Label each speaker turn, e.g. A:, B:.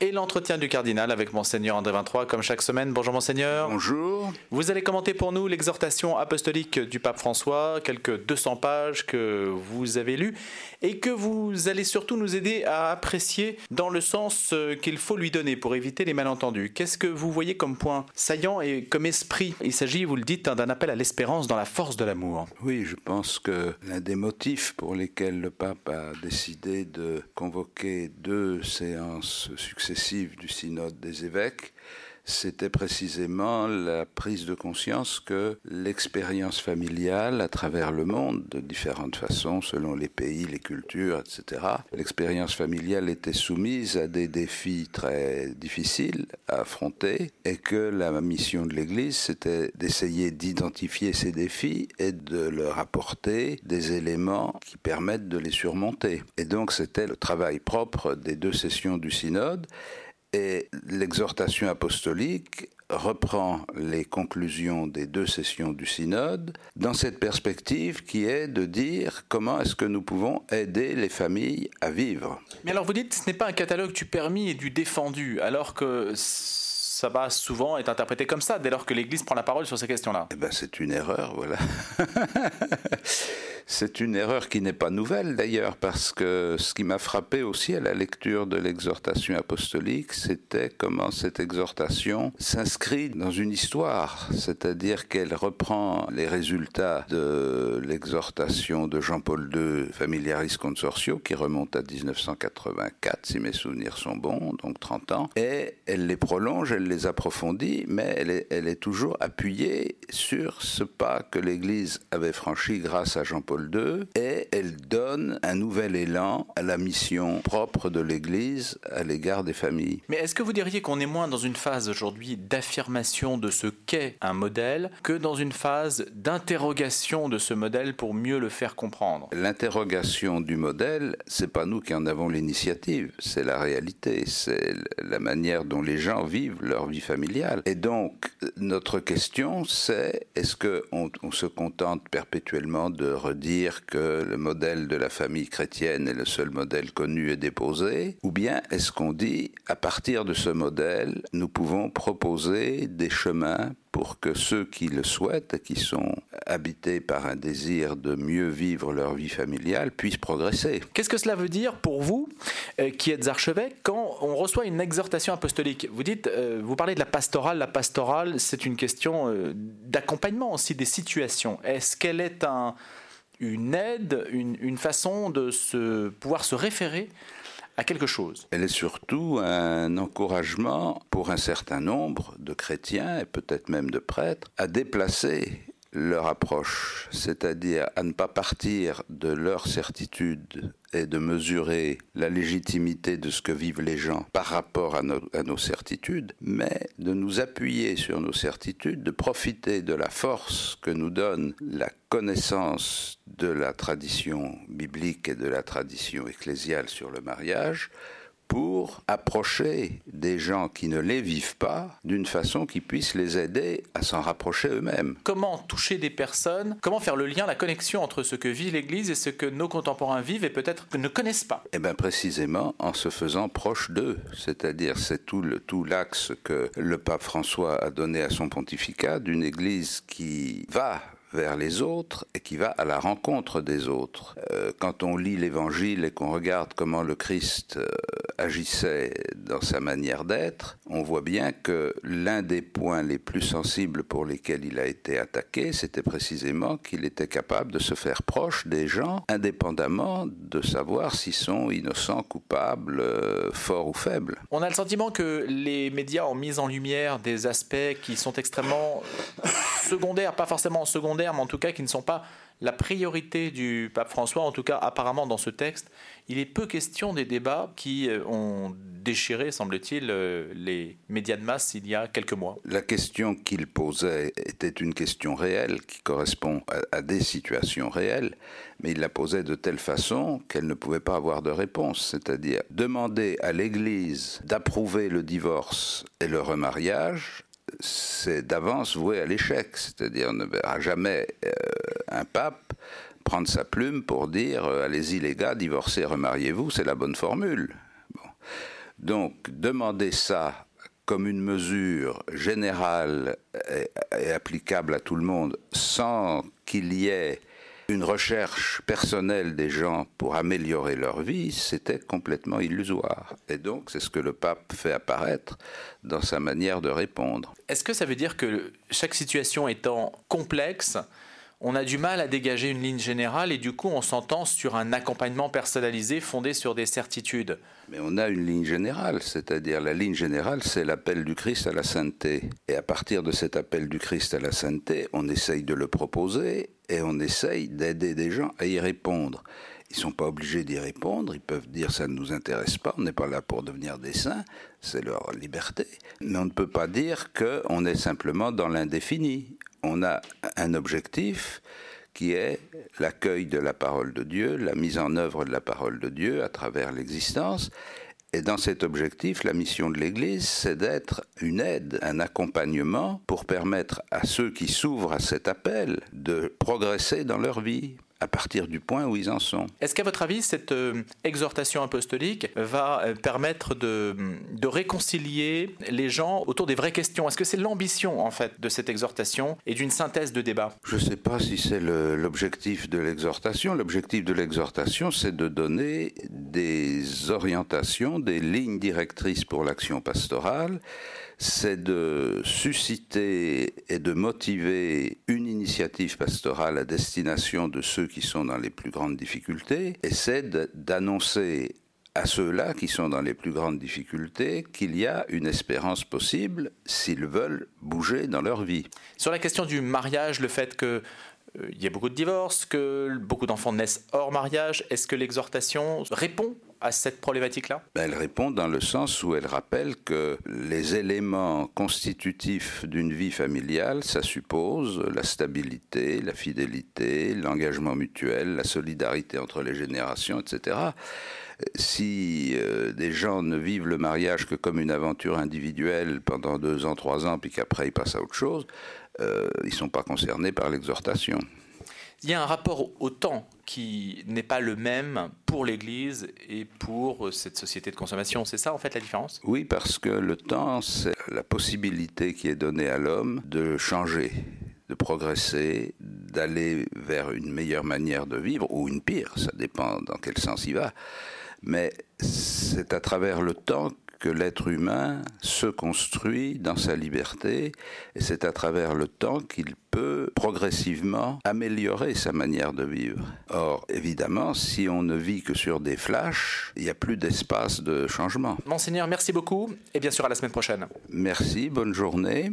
A: Et l'entretien du cardinal avec Monseigneur André 23, comme chaque semaine. Bonjour Monseigneur.
B: Bonjour.
A: Vous allez commenter pour nous l'exhortation apostolique du pape François, quelques 200 pages que vous avez lues et que vous allez surtout nous aider à apprécier dans le sens qu'il faut lui donner pour éviter les malentendus. Qu'est-ce que vous voyez comme point saillant et comme esprit? Il s'agit, vous le dites, d'un appel à l'espérance dans la force de l'amour.
B: Oui, je pense que l'un des motifs pour lesquels le pape a décidé de convoquer 2 séances successives du synode des évêques, c'était précisément la prise de conscience que l'expérience familiale à travers le monde, de différentes façons, selon les pays, les cultures, etc., l'expérience familiale était soumise à des défis très difficiles à affronter et que la mission de l'Église, c'était d'essayer d'identifier ces défis et de leur apporter des éléments qui permettent de les surmonter. Et donc c'était le travail propre des 2 sessions du synode. Et l'exhortation apostolique reprend les conclusions des 2 sessions du synode dans cette perspective qui est de dire comment est-ce que nous pouvons aider les familles à vivre.
A: Mais alors vous dites, ce n'est pas un catalogue du permis et du défendu, alors que ça va souvent être interprété comme ça, dès lors que l'Église prend la parole sur ces questions-là.
B: Eh bien, c'est une erreur, voilà. C'est une erreur qui n'est pas nouvelle d'ailleurs, parce que ce qui m'a frappé aussi à la lecture de l'exhortation apostolique, c'était comment cette exhortation s'inscrit dans une histoire, c'est-à-dire qu'elle reprend les résultats de l'exhortation de Jean-Paul II, Familiaris Consortio, qui remonte à 1984, si mes souvenirs sont bons, donc 30 ans, et elle les prolonge, elle les approfondit, mais elle est toujours appuyée sur ce pas que l'Église avait franchi grâce à Jean-Paul II, et elle donne un nouvel élan à la mission propre de l'Église à l'égard des familles.
A: Mais est-ce que vous diriez qu'on est moins dans une phase aujourd'hui d'affirmation de ce qu'est un modèle que dans une phase d'interrogation de ce modèle pour mieux le faire comprendre?
B: L'interrogation du modèle, c'est pas nous qui en avons l'initiative, c'est la réalité, c'est la manière dont les gens vivent leur vie familiale. Et donc, notre question, c'est est-ce qu'on se contente perpétuellement de redire que le modèle de la famille chrétienne est le seul modèle connu et déposé, ou bien est-ce qu'on dit, à partir de ce modèle, nous pouvons proposer des chemins pour que ceux qui le souhaitent et qui sont habités par un désir de mieux vivre leur vie familiale puissent progresser.
A: Qu'est-ce que cela veut dire pour vous, qui êtes archevêque, quand on reçoit une exhortation apostolique? Vous dites, vous parlez de la pastorale. La pastorale, c'est une question d'accompagnement aussi des situations. Est-ce qu'elle est une aide, une façon de pouvoir se référer à quelque chose?
B: Elle est surtout un encouragement pour un certain nombre de chrétiens et peut-être même de prêtres à déplacer leur approche, c'est-à-dire à ne pas partir de leur certitude et de mesurer la légitimité de ce que vivent les gens par rapport à nos certitudes, mais de nous appuyer sur nos certitudes, de profiter de la force que nous donne la connaissance de la tradition biblique et de la tradition ecclésiale sur le mariage, pour approcher des gens qui ne les vivent pas d'une façon qui puisse les aider à s'en rapprocher eux-mêmes.
A: Comment toucher des personnes? Comment faire le lien, la connexion entre ce que vit l'Église et ce que nos contemporains vivent et peut-être ne connaissent pas?
B: Eh bien précisément en se faisant proche d'eux, c'est-à-dire c'est tout l'axe que le pape François a donné à son pontificat d'une Église qui va vers les autres et qui va à la rencontre des autres. Quand on lit l'Évangile et qu'on regarde comment le Christ agissait dans sa manière d'être, on voit bien que l'un des points les plus sensibles pour lesquels il a été attaqué, c'était précisément qu'il était capable de se faire proche des gens, indépendamment de savoir s'ils sont innocents, coupables, forts ou faibles.
A: On a le sentiment que les médias ont mis en lumière des aspects qui sont extrêmement secondaires, pas forcément secondaires, mais en tout cas qui ne sont pas la priorité du pape François, en tout cas apparemment dans ce texte. Il est peu question des débats qui ont déchiré, semble-t-il, les médias de masse il y a quelques mois.
B: La question qu'il posait était une question réelle qui correspond à des situations réelles, mais il la posait de telle façon qu'elle ne pouvait pas avoir de réponse, c'est-à-dire demander à l'Église d'approuver le divorce et le remariage, c'est d'avance voué à l'échec, c'est-à-dire on ne verra jamais un pape prendre sa plume pour dire allez-y les gars, divorcez, remariez-vous, c'est la bonne formule. Bon. Donc, demander ça comme une mesure générale et applicable à tout le monde, sans qu'il y ait une recherche personnelle des gens pour améliorer leur vie, c'était complètement illusoire. Et donc, c'est ce que le pape fait apparaître dans sa manière de répondre.
A: Est-ce que ça veut dire que chaque situation étant complexe, on a du mal à dégager une ligne générale et du coup on s'entend sur un accompagnement personnalisé fondé sur des certitudes?
B: Mais on a une ligne générale, c'est-à-dire la ligne générale, c'est l'appel du Christ à la sainteté. Et à partir de cet appel du Christ à la sainteté, on essaye de le proposer et on essaye d'aider des gens à y répondre. Ils ne sont pas obligés d'y répondre, ils peuvent dire ça ne nous intéresse pas, on n'est pas là pour devenir des saints, c'est leur liberté. Mais on ne peut pas dire qu'on est simplement dans l'indéfini. On a un objectif qui est l'accueil de la parole de Dieu, la mise en œuvre de la parole de Dieu à travers l'existence. Et dans cet objectif, la mission de l'Église, c'est d'être une aide, un accompagnement pour permettre à ceux qui s'ouvrent à cet appel de progresser dans leur vie à partir du point où ils en sont.
A: Est-ce qu'à votre avis, cette exhortation apostolique va permettre de réconcilier les gens autour des vraies questions? Est-ce que c'est l'ambition, en fait, de cette exhortation et d'une synthèse de débat?
B: Je ne sais pas si c'est l'objectif de l'exhortation. L'objectif de l'exhortation, c'est de donner des orientations, des lignes directrices pour l'action pastorale. C'est de susciter et de motiver une initiative pastorale à destination de ceux qui sont dans les plus grandes difficultés, et c'est d'annoncer à ceux-là qui sont dans les plus grandes difficultés qu'il y a une espérance possible s'ils veulent bouger dans leur vie.
A: Sur la question du mariage, le fait que il y a beaucoup de divorces, que beaucoup d'enfants naissent hors mariage, est-ce que l'exhortation répond à cette problématique-là?
B: Elle répond dans le sens où elle rappelle que les éléments constitutifs d'une vie familiale, ça suppose la stabilité, la fidélité, l'engagement mutuel, la solidarité entre les générations, etc. Si des gens ne vivent le mariage que comme une aventure individuelle pendant 2 ans, 3 ans, puis qu'après ils passent à autre chose, ils ne sont pas concernés par l'exhortation.
A: Il y a un rapport au temps qui n'est pas le même pour l'Église et pour cette société de consommation. C'est ça, en fait, la différence?
B: Oui, parce que le temps, c'est la possibilité qui est donnée à l'homme de changer, de progresser, d'aller vers une meilleure manière de vivre, ou une pire, ça dépend dans quel sens il va. Mais c'est à travers le temps que l'être humain se construit dans sa liberté, et c'est à travers le temps qu'il peut progressivement améliorer sa manière de vivre. Or, évidemment, si on ne vit que sur des flashs, il n'y a plus d'espace de changement.
A: Monseigneur, merci beaucoup, et bien sûr à la semaine prochaine.
B: Merci, bonne journée.